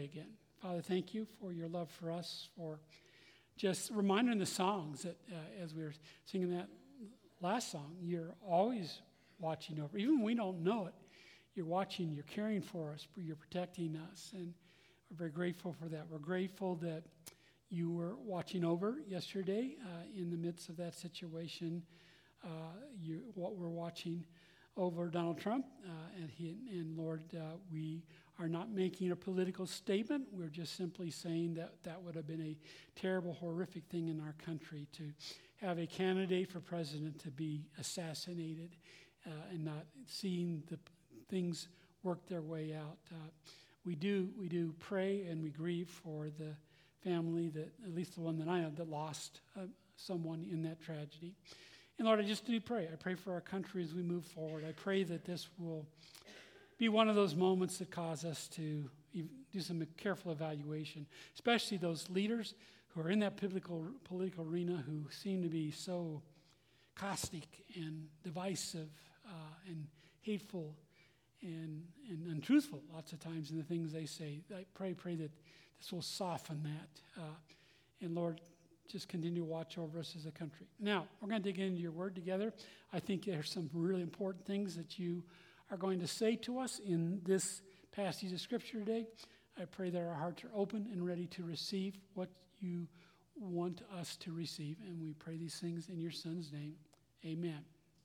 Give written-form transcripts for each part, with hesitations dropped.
again. Father, thank you for your love for us, for just reminding the songs that as we were singing that last song, you're always watching over. Even when we don't know it, you're watching, you're caring for us, you're protecting us, and we're very grateful for that. We're grateful that you were watching over yesterday in the midst of that situation. What we're watching over Donald Trump, and Lord, we are not making a political statement. We're just simply saying that that would have been a terrible, horrific thing in our country to have a candidate for president to be assassinated and not seeing the things work their way out. We do pray and we grieve for the family, that at least the one that I know, that lost someone in that tragedy. And Lord, I just do pray. I pray for our country as we move forward. I pray that this will be one of those moments that cause us to do some careful evaluation, especially those leaders who are in that political arena who seem to be so caustic and divisive and hateful and untruthful lots of times in the things they say. I pray that this will soften that. And Lord, just continue to watch over us as a country. Now, we're going to dig into your word together. I think there's some really important things that you are going to say to us in this passage of Scripture today. I pray that our hearts are open and ready to receive what you want us to receive. And we pray these things in your Son's name. Amen.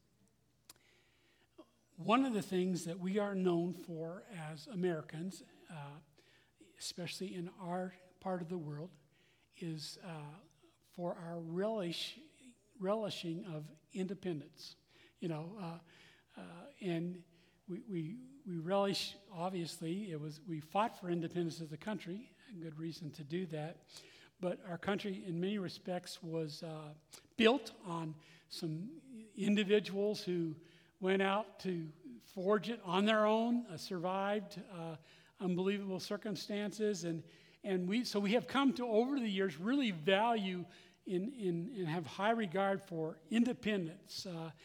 One of the things that we are known for as Americans, especially in our part of the world, is for our relishing of independence. And we relish, obviously, we fought for independence as a country, a good reason to do that. But our country, in many respects, was built on some individuals who went out to forge it on their own, survived unbelievable circumstances, and we have come to, over the years, really value and have high regard for independence.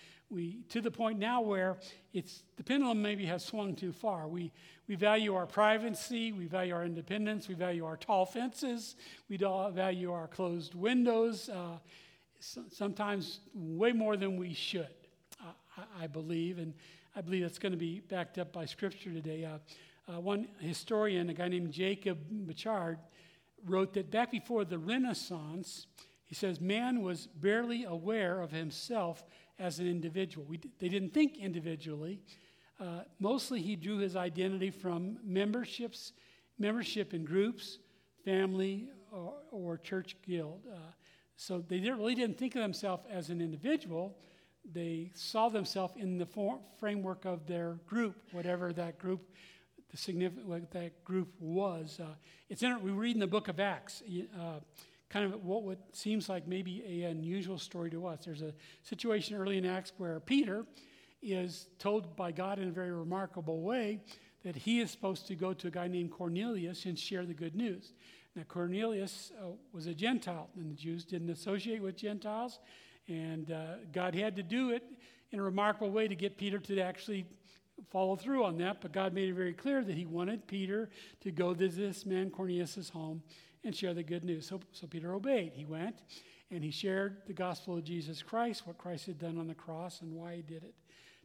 To the point now where the pendulum maybe has swung too far. We value our privacy, we value our independence, we value our tall fences, we value our closed windows, sometimes way more than we should, I believe. And I believe that's going to be backed up by Scripture today. One historian, a guy named Jacob Bouchard, wrote that back before the Renaissance, he says, man was barely aware of himself as an individual. They didn't think individually. Mostly he drew his identity from membership in groups, family, or church guild. So they really didn't think of themselves as an individual. They saw themselves in the framework of their group, whatever that group, the significant what that group was. We read in the book of Acts, kind of what seems like maybe an unusual story to us. There's a situation early in Acts where Peter is told by God in a very remarkable way that he is supposed to go to a guy named Cornelius and share the good news. Now, Cornelius was a Gentile, and the Jews didn't associate with Gentiles, and God had to do it in a remarkable way to get Peter to actually follow through on that, but God made it very clear that he wanted Peter to go to this man Cornelius' home and share the good news. So Peter obeyed. He went and he shared the gospel of Jesus Christ, what Christ had done on the cross and why he did it,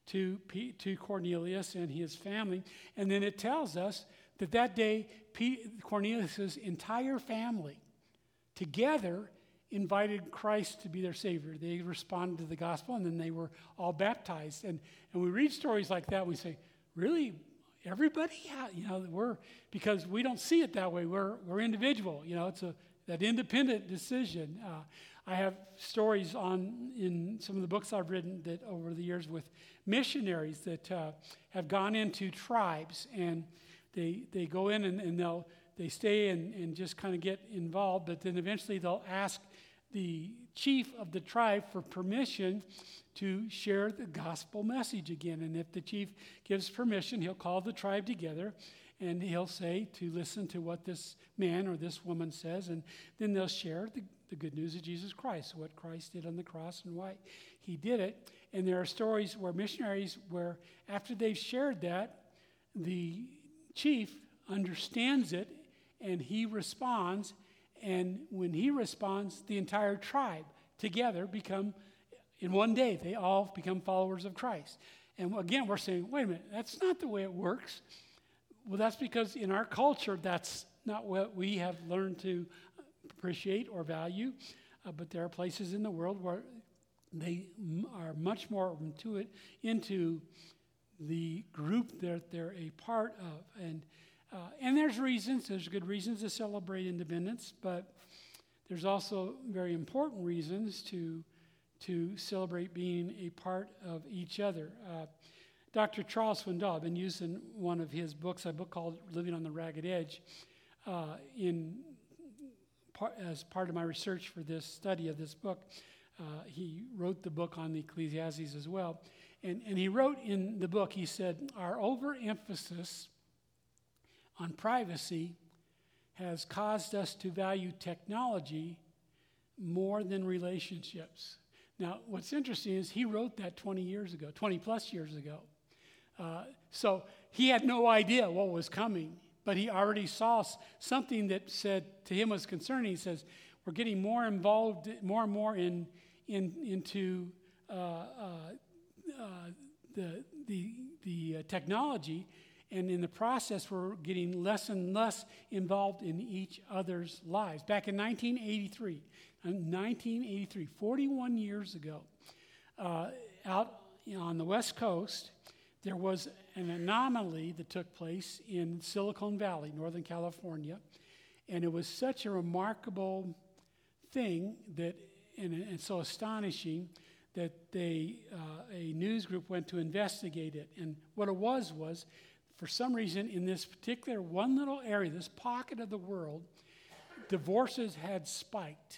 to Cornelius and his family. And then it tells us that day, Cornelius' entire family together invited Christ to be their Savior. They responded to the gospel, and then they were all baptized. And we read stories like that, we say, really? Everybody? Yeah, because we don't see it that way. We're individual. It's that independent decision. I have stories in some of the books I've written that over the years with missionaries that have gone into tribes, and they go in and they stay and just kind of get involved, but then eventually they'll ask the chief of the tribe for permission to share the gospel message again. And if the chief gives permission, he'll call the tribe together and he'll say to listen to what this man or this woman says, and then they'll share the good news of Jesus Christ, what Christ did on the cross and why he did it. And there are stories where missionaries, where after they've shared that, the chief understands it and he responds. And when he responds, the entire tribe together become, in one day, they all become followers of Christ. And again, we're saying, wait a minute, that's not the way it works. Well, that's because in our culture, that's not what we have learned to appreciate or value. But there are places in the world where they are much more into the group that they're a part of. And there's good reasons to celebrate independence, but there's also very important reasons to celebrate being a part of each other. Dr. Charles Swindoll, I've been using one of his books, a book called Living on the Ragged Edge, as part of my research for this study of this book. He wrote the book on the Ecclesiastes as well. And he wrote in the book, he said, our overemphasis on privacy has caused us to value technology more than relationships. Now, what's interesting is he wrote that 20 plus years ago. So he had no idea what was coming, but he already saw something that said to him was concerning. He says, we're getting more involved, more and more into the technology, and in the process, we're getting less and less involved in each other's lives. Back in 1983, 41 years ago, out on the West Coast, there was an anomaly that took place in Silicon Valley, Northern California, and it was such a remarkable thing that, and so astonishing, that a news group went to investigate it. And what it was, for some reason, in this particular one little area, this pocket of the world, divorces had spiked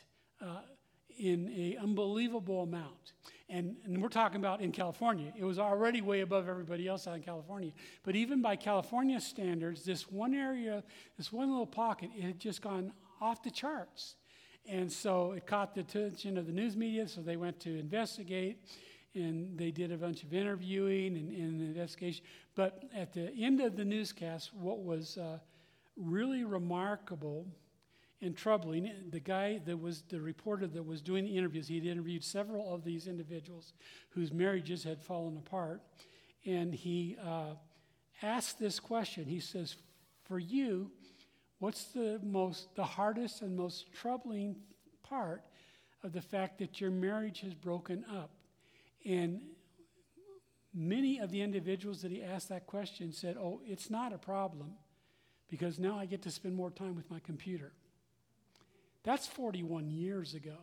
in an unbelievable amount. And we're talking about in California. It was already way above everybody else out in California. But even by California standards, this one area, this one little pocket, it had just gone off the charts. And so it caught the attention of the news media, so they went to investigate, and they did a bunch of interviewing and investigation. But at the end of the newscast, what was really remarkable and troubling, the guy that was the reporter that was doing the interviews, he'd interviewed several of these individuals whose marriages had fallen apart, and he asked this question. He says, for you, what's the hardest and most troubling part of the fact that your marriage has broken up? And many of the individuals that he asked that question said, oh, it's not a problem because now I get to spend more time with my computer. That's 41 years ago.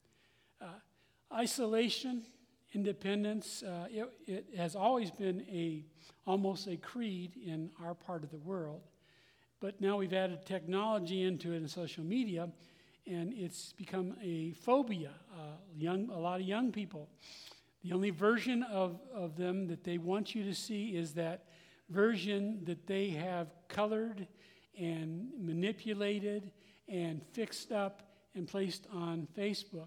Isolation, independence, it has always been almost a creed in our part of the world. But now we've added technology into it and social media, and it's become a phobia. A lot of young people, the only version of them that they want you to see is that version that they have colored and manipulated and fixed up and placed on Facebook.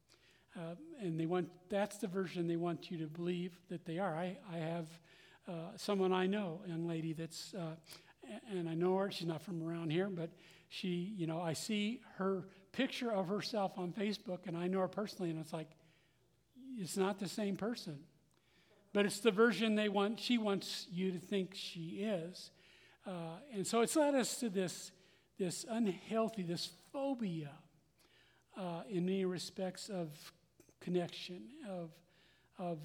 And that's the version they want you to believe that they are. I have someone I know, a young lady that's, and I know her, she's not from around here, but she, I see her picture of herself on Facebook, and I know her personally, and it's like, it's not the same person. But it's the version she wants you to think she is. And so it's led us to this unhealthy, this phobia in many respects of connection, of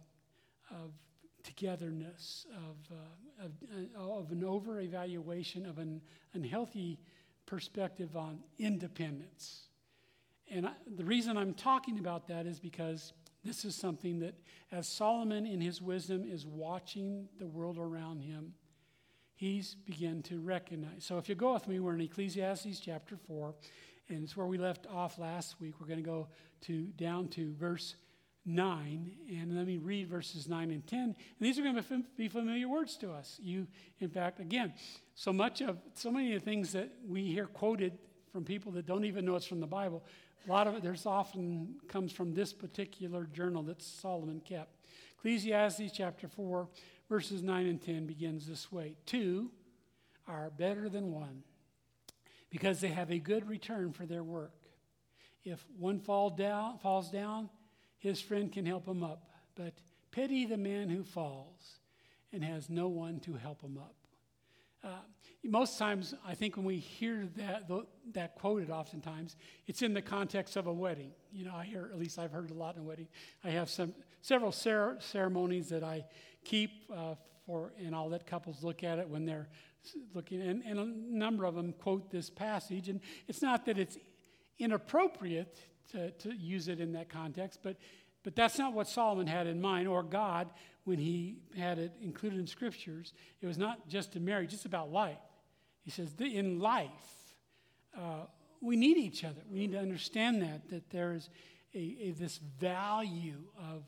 togetherness, of an over-evaluation, of an unhealthy perspective on independence. And the reason I'm talking about that is because this is something that, as Solomon in his wisdom is watching the world around him, he's begun to recognize. So if you go with me, we're in Ecclesiastes chapter 4, and it's where we left off last week. We're going to go down to verse 9, and let me read verses 9 and 10. And these are going to be familiar words to us. In fact, again, so many of the things that we hear quoted from people that don't even know it's from the Bible, a lot of it often comes from this particular journal that Solomon kept. Ecclesiastes chapter 4, verses 9 and 10 begins this way. 2 are better than 1 because they have a good return for their work. If one falls down, his friend can help him up. But pity the man who falls and has no one to help him up. Most times, I think when we hear that quoted, oftentimes it's in the context of a wedding. At least I've heard a lot in a wedding. I have several ceremonies that I keep and I'll let couples look at it when they're looking. And a number of them quote this passage, and it's not that it's inappropriate to use it in that context, but that's not what Solomon had in mind, or God, when he had it included in scriptures. It was not just to marry, just about life. He says, in life, we need each other. We need to understand that there is this value of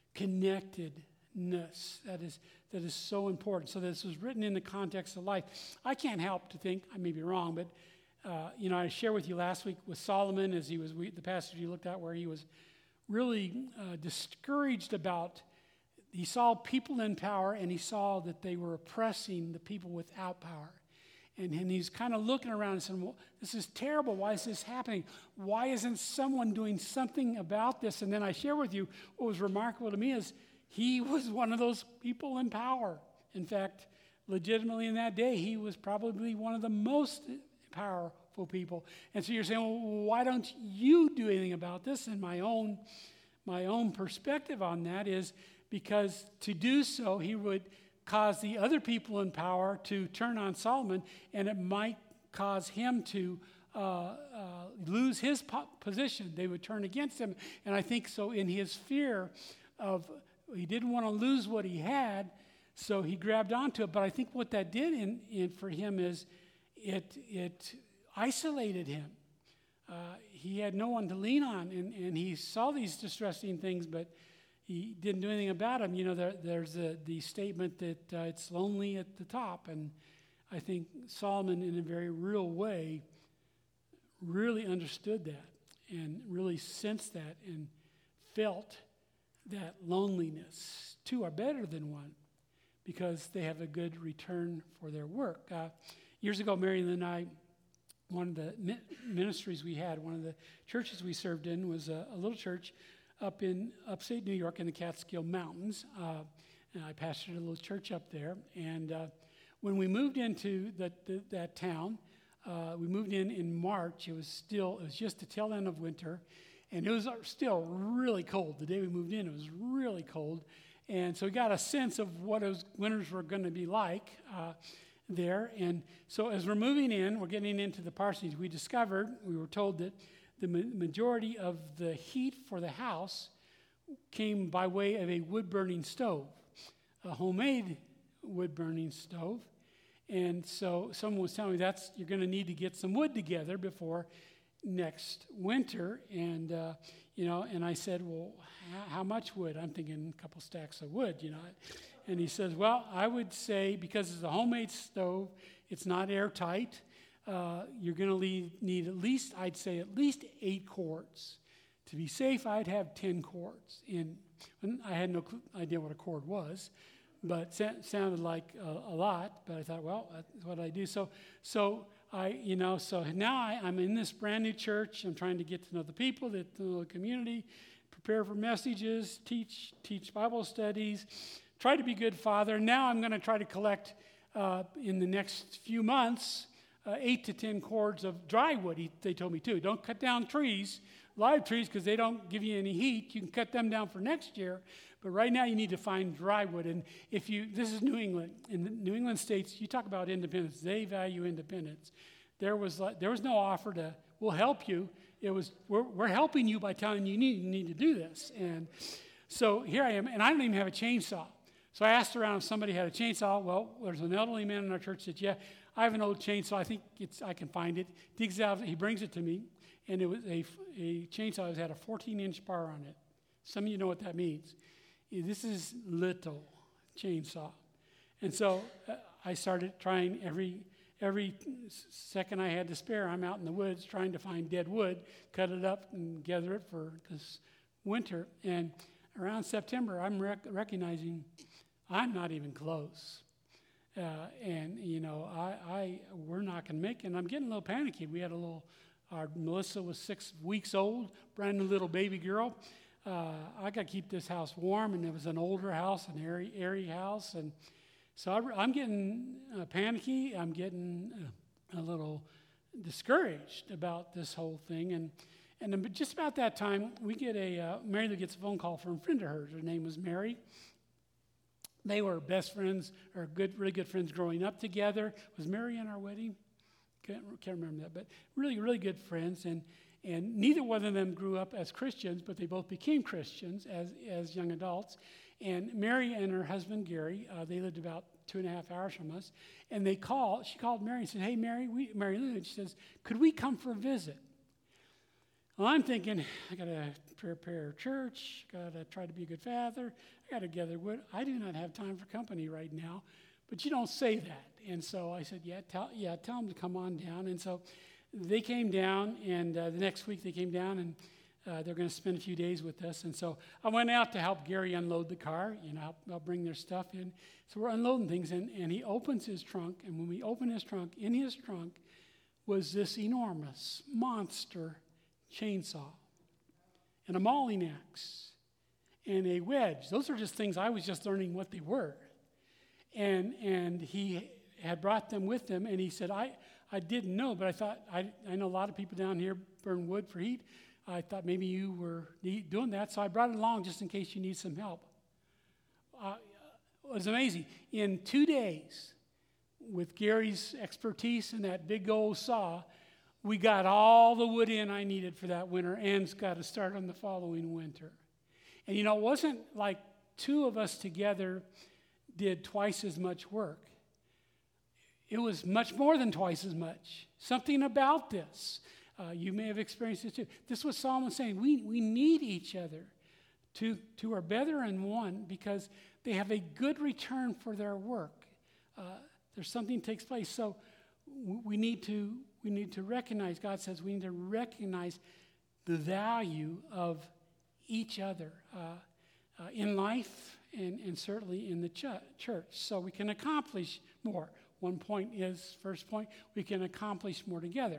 connectedness that is so important. So this was written in the context of life. I can't help to think, I may be wrong, but I shared with you last week with Solomon, as the passage you looked at, where he was really discouraged about, he saw people in power and he saw that they were oppressing the people without power. And he's kind of looking around and saying, well, this is terrible. Why is this happening? Why isn't someone doing something about this? And then I share with you what was remarkable to me is he was one of those people in power. In fact, legitimately in that day, he was probably one of the most powerful people. And so you're saying, well, why don't you do anything about this? And my own perspective on that is because to do so, he would cause the other people in power to turn on Solomon, and it might cause him to lose his position. They would turn against him. And I think so in his fear he didn't want to lose what he had, so he grabbed onto it. But I think what that did for him is it isolated him. He had no one to lean on, and he saw these distressing things, but he didn't do anything about them. There's the statement that it's lonely at the top, and I think Solomon, in a very real way, really understood that and really sensed that and felt that loneliness. Two are better than one because they have a good return for their work. Years ago, Marion and I, one of the ministries we had, one of the churches we served in was a little church up in upstate New York in the Catskill Mountains. And I pastored a little church up there. And when we moved into that town, we moved in March. It was just the tail end of winter. And it was still really cold. The day we moved in, it was really cold. And so we got a sense of what those winters were going to be like there. And so as we're moving in, we're getting into the parsonage, we were told that the majority of the heat for the house came by way of a wood-burning stove, a homemade wood-burning stove. And so someone was telling me you're going to need to get some wood together before next winter. And, and I said, well, how much wood? I'm thinking a couple stacks of wood, And he says, well, I would say because it's a homemade stove, it's not airtight. You're going to need at least 8 cords. To be safe, I'd have 10 cords. And I had no idea what a cord was, but sounded like a lot. But I thought, well, that's what I do. So now I'm in this brand new church. I'm trying to get to know the people, to know the community, prepare for messages, teach Bible studies, try to be a good father. Now I'm going to try to collect in the next few months 8 to 10 cords of dry wood, they told me too. Don't cut down live trees, because they don't give you any heat. You can cut them down for next year, but right now you need to find dry wood. And this is New England. In the New England states, you talk about independence. They value independence. There was no offer to, we'll help you. It was, we're helping you by telling you need to do this. And so here I am, and I don't even have a chainsaw. So I asked around if somebody had a chainsaw. Well, there's an elderly man in our church that said, yeah, I have an old chainsaw. I think I can find it. Digs out, he brings it to me, and it was a chainsaw that had a 14-inch bar on it. Some of you know what that means. This is little chainsaw. And so I started trying every second I had to spare. I'm out in the woods trying to find dead wood, cut it up, and gather it for this winter. And around September, I'm recognizing I'm not even close. And, we're not going to make it. And I'm getting a little panicky. We had Melissa was 6 weeks old, brand new little baby girl. I got to keep this house warm, and it was an older house, an airy house. And so I'm getting panicky. I'm getting a little discouraged about this whole thing. And then just about that time, we get Mary gets a phone call from a friend of hers. Her name was Mary. They were best friends, or really good friends growing up together. Was Mary in our wedding? Can't remember that, but really, really good friends. And neither one of them grew up as Christians, but they both became Christians as young adults. And Mary and her husband, Gary, they lived about 2.5 hours from us. And she called Mary and said, "Hey, Mary Lou," and she says, "Could we come for a visit?" Well, I'm thinking, I got to prepare church, got to try to be a good father, I got to gather wood. I do not have time for company right now, but you don't say that. And so I said, tell them to come on down. And so they came down, and the next week they came down, and they're going to spend a few days with us. And so I went out to help Gary unload the car, help bring their stuff in. So we're unloading things, and he opens his trunk, and when we open his trunk, in his trunk was this enormous monster chainsaw and a mauling axe and a wedge. Those are just things I was just learning what they were. And he had brought them with him, and he said, I didn't know, but I thought, I know a lot of people down here burn wood for heat. I thought maybe you were doing that, so I brought it along just in case you need some help. It was amazing. In 2 days, with Gary's expertise and that big old saw, we got all the wood in I needed for that winter, and got to start on the following winter. And it wasn't like two of us together did twice as much work. It was much more than twice as much. Something about this. You may have experienced it too. This was Solomon saying, we need each other. Two are better than one because they have a good return for their work. There's something that takes place. So we need to recognize, God says we need to recognize the value of each other in life and certainly in the church. So we can accomplish more. First point, we can accomplish more together.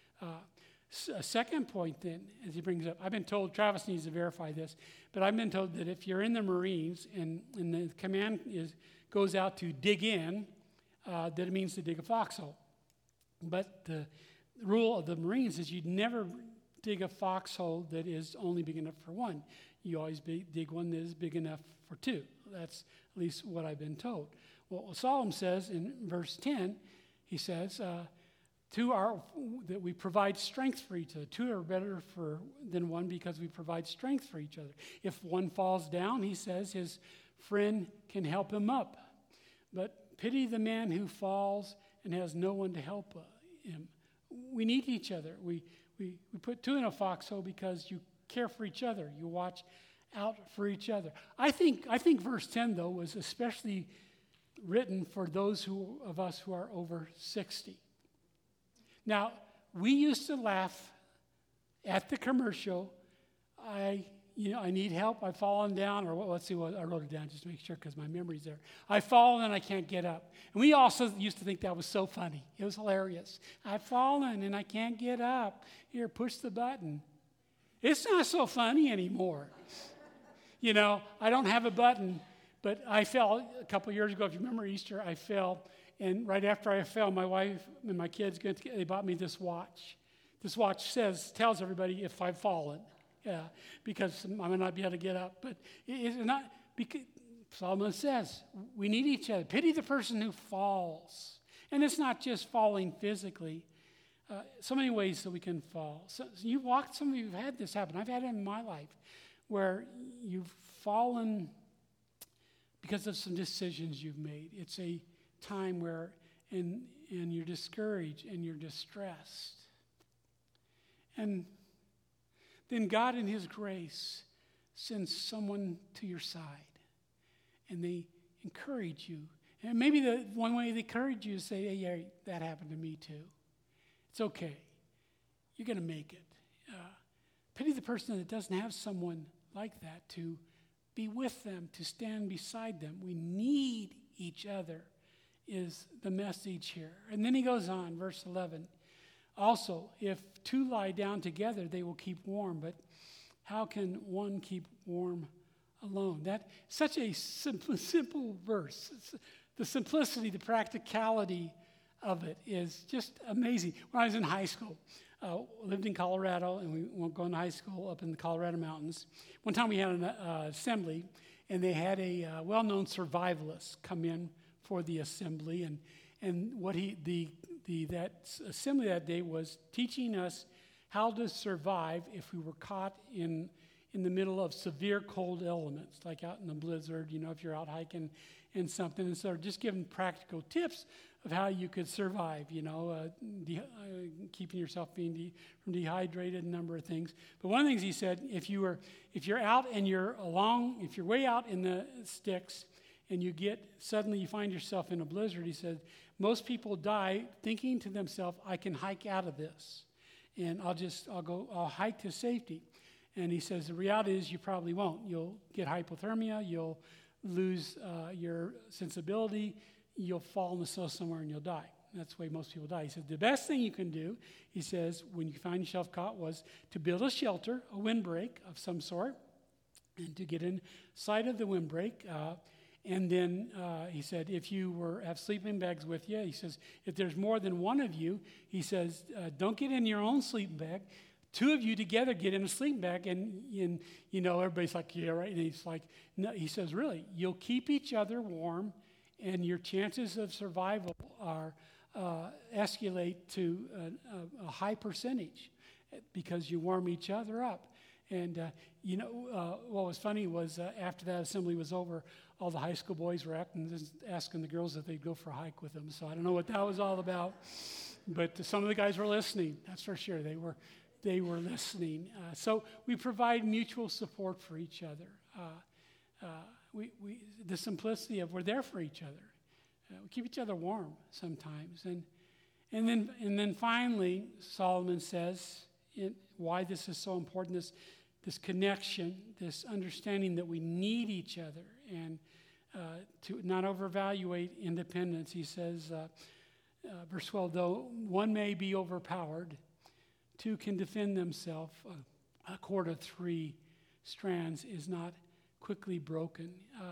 A second point then, as he brings up, I've been told, Travis needs to verify this, but I've been told that if you're in the Marines and the command goes out to dig in, that it means to dig a foxhole. But the rule of the Marines is you'd never dig a foxhole that is only big enough for one. You always dig one that is big enough for two. That's at least what I've been told. Well, Solomon says in verse 10, he says, that we provide strength for each other. Two are better than one because we provide strength for each other. If one falls down, he says, his friend can help him up. But pity the man who falls and has no one to help him. We need each other. We put two in a foxhole because you care for each other. You watch out for each other. I think verse 10, though, was especially written for those of us who are over 60. Now, we used to laugh at the commercial. I need help. I've fallen down, or let's see what I wrote it down just to make sure because my memory's there. I've fallen and I can't get up. And we also used to think that was so funny. It was hilarious. I've fallen and I can't get up. Here, push the button. It's not so funny anymore. I don't have a button, but I fell a couple years ago. If you remember Easter, I fell. And right after I fell, my wife and my kids, they bought me this watch. This watch tells everybody if I've fallen. Yeah, because I might not be able to get up. But it's not, because Solomon says, we need each other. Pity the person who falls. And it's not just falling physically. So many ways that we can fall. So some of you have had this happen. I've had it in my life where you've fallen because of some decisions you've made. It's a time where, and you're discouraged and you're distressed. And then God in his grace sends someone to your side and they encourage you. And maybe the one way they encourage you is say, hey, yeah, that happened to me too. It's okay. You're going to make it. Pity the person that doesn't have someone like that to be with them, to stand beside them. We need each other is the message here. And then he goes on, verse 11. Also, if two lie down together, they will keep warm. But how can one keep warm alone? That's such a simple verse. The simplicity, the practicality of it is just amazing. When I was in high school, lived in Colorado, and we were going to high school up in the Colorado mountains. One time we had an assembly, and they had a well-known survivalist come in for the assembly, and what that assembly that day was teaching us how to survive if we were caught in the middle of severe cold elements, like out in a blizzard, if you're out hiking and something. And so just giving practical tips of how you could survive, keeping yourself from dehydrated, a number of things. But one of the things he said, if you're out and if you're way out in the sticks and suddenly you find yourself in a blizzard, he said, most people die thinking to themselves, I can hike out of this, and I'll hike to safety. And he says the reality is you probably won't. You'll get hypothermia, you'll lose your sensibility, you'll fall in the snow somewhere and you'll die. That's the way most people die. He said the best thing you can do, he says, when you find yourself caught, was to build a shelter, a windbreak of some sort, and to get inside of the windbreak. And then he said, if you have sleeping bags with you, he says, if there's more than one of you, he says, don't get in your own sleeping bag. Two of you together get in a sleeping bag, and everybody's like, yeah, right. And he's like, no. He says, really, you'll keep each other warm, and your chances of survival are escalate to a high percentage because you warm each other up. And what was funny was after that assembly was over, all the high school boys were asking the girls if they'd go for a hike with them. So I don't know what that was all about, but some of the guys were listening. That's for sure. They were listening. So we provide mutual support for each other. The simplicity of we're there for each other. We keep each other warm sometimes. And then finally, Solomon says why this is so important, this connection, this understanding that we need each other, and to not overvaluate independence. He says, verse 12, though one may be overpowered, two can defend themselves. A cord of three strands is not quickly broken.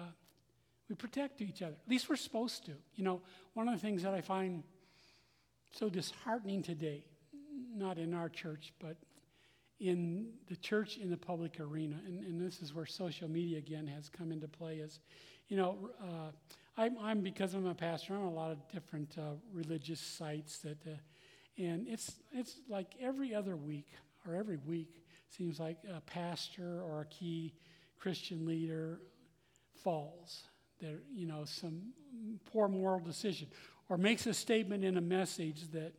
We protect each other. At least we're supposed to. One of the things that I find so disheartening today, not in our church, but in the church in the public arena, and this is where social media again has come into play, is, I'm because I'm a pastor, I'm on a lot of different religious sites and it's like every other week or every week seems like a pastor or a key Christian leader falls. There, some poor moral decision, or makes a statement in a message that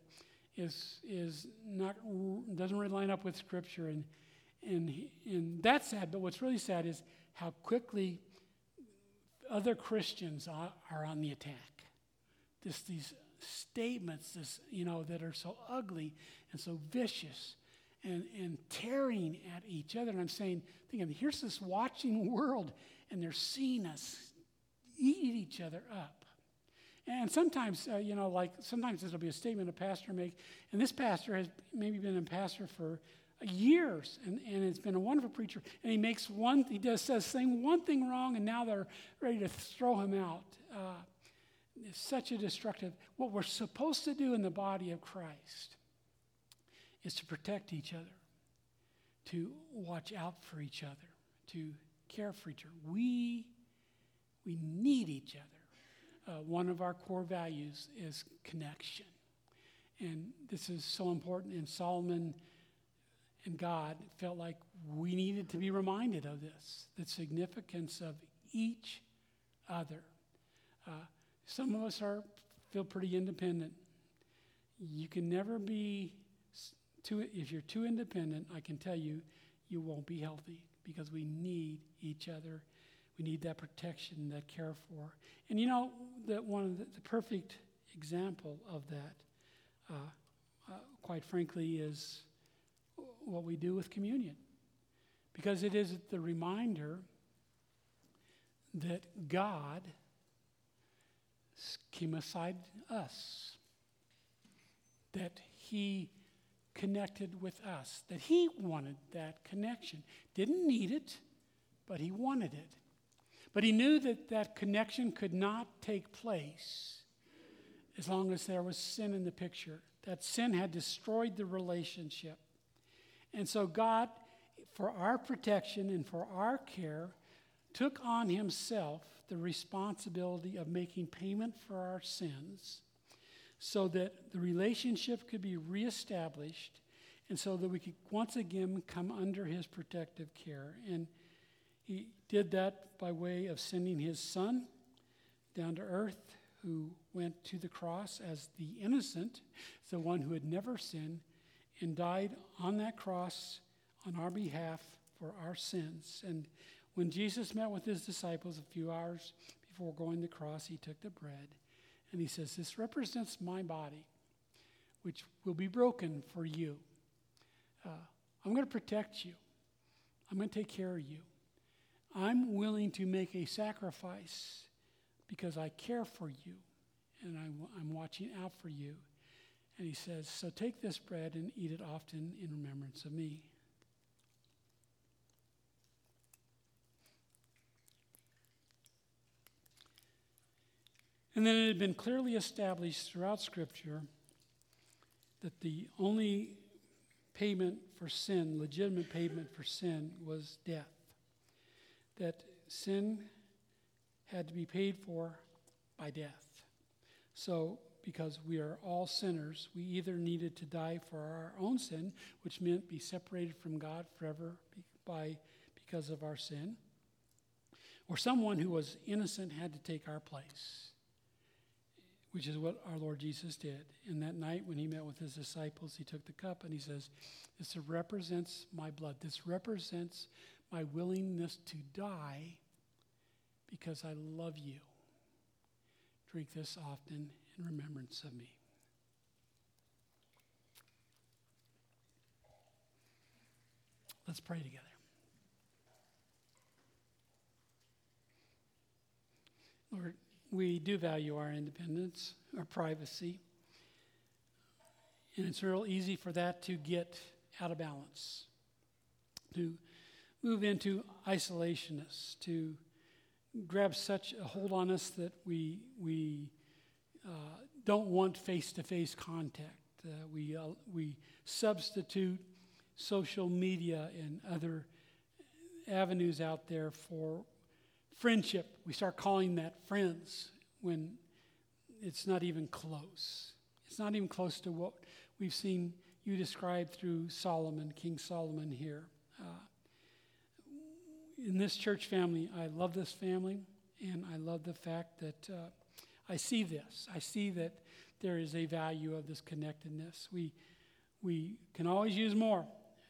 doesn't really line up with Scripture, and that's sad. But what's really sad is how quickly other Christians are on the attack. These statements, that are so ugly and so vicious, and tearing at each other. And I'm thinking, here's this watching world, and they're seeing us eat each other up. And sometimes, sometimes it'll be a statement a pastor make, and this pastor has maybe been a pastor for years, and it's been a wonderful preacher, and he says one thing wrong, and now they're ready to throw him out. It's such a destructive. What we're supposed to do in the body of Christ is to protect each other, to watch out for each other, to care for each other. We need each other. One of our core values is connection. And this is so important. And Solomon and God felt like we needed to be reminded of this, the significance of each other. Some of us feel pretty independent. You can never be if you're too independent, I can tell you, you won't be healthy, because we need each other. We need that protection, that care for. And that one of the perfect example of that, quite frankly, is what we do with communion. Because it is the reminder that God came aside us, that he connected with us, that he wanted that connection. Didn't need it, but he wanted it. But he knew that that connection could not take place as long as there was sin in the picture. That sin had destroyed the relationship. And so God, for our protection and for our care, took on himself the responsibility of making payment for our sins so that the relationship could be reestablished and so that we could once again come under his protective care. And he did that by way of sending his son down to earth, who went to the cross as the innocent, the one who had never sinned, and died on that cross on our behalf for our sins. And when Jesus met with his disciples a few hours before going to the cross, he took the bread and he says, "This represents my body, which will be broken for you. I'm going to protect you. I'm going to take care of you. I'm willing to make a sacrifice because I care for you and I'm watching out for you." And he says, "So take this bread and eat it often in remembrance of me." And then it had been clearly established throughout Scripture that the only payment for sin, legitimate payment for sin, was death. That sin had to be paid for by death. So, because we are all sinners, we either needed to die for our own sin, which meant be separated from God forever because of our sin, or someone who was innocent had to take our place, which is what our Lord Jesus did. And that night when he met with his disciples, he took the cup and he says, "This represents my blood. This represents my willingness to die because I love you. Drink this often in remembrance of me." Let's pray together. Lord, we do value our independence, our privacy, and it's real easy for that to get out of balance, to move into isolationists, to grab such a hold on us that we don't want face-to-face contact. We substitute social media and other avenues out there for friendship. We start calling that friends when it's not even close. It's not even close to what we've seen you describe through Solomon, King Solomon here. In this church family, I love this family, and I love the fact that I see this. I see that there is a value of this connectedness. We can always use more.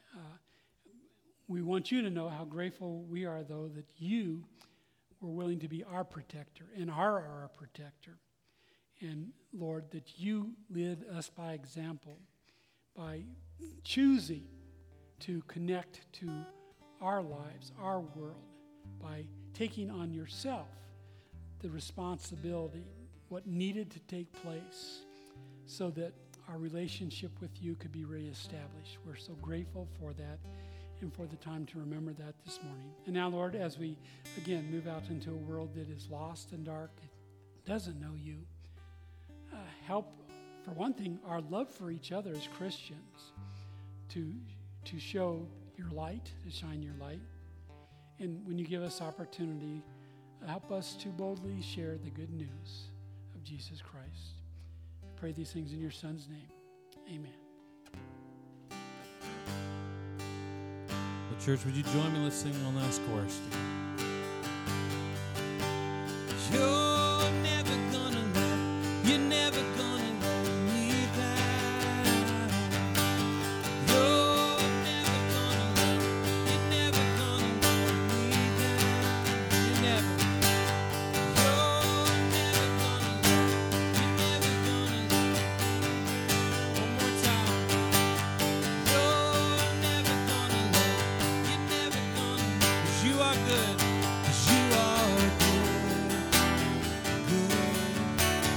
We want you to know how grateful we are, though, that you were willing to be our protector and are our protector. And, Lord, that you led us by example by choosing to connect to our lives, our world, by taking on yourself the responsibility, what needed to take place so that our relationship with you could be reestablished. We're so grateful for that and for the time to remember that this morning. And now, Lord, as we, again, move out into a world that is lost and dark, it doesn't know you, help, for one thing, our love for each other as Christians to show your light, to shine your light. And when you give us opportunity, help us to boldly share the good news of Jesus Christ. I pray these things in your Son's name. Amen. Well, church, would you join me? Let's sing one last chorus. You're never gonna let, you're never gonna let me down. You're never gonna let, you're never gonna let me down. You're never gonna let, you're never gonna let. One more time. You're never gonna let, you're never gonna let. 'Cause you are good, 'cause you are good, good.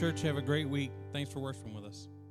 Church, have a great week. Thanks for worshiping with us.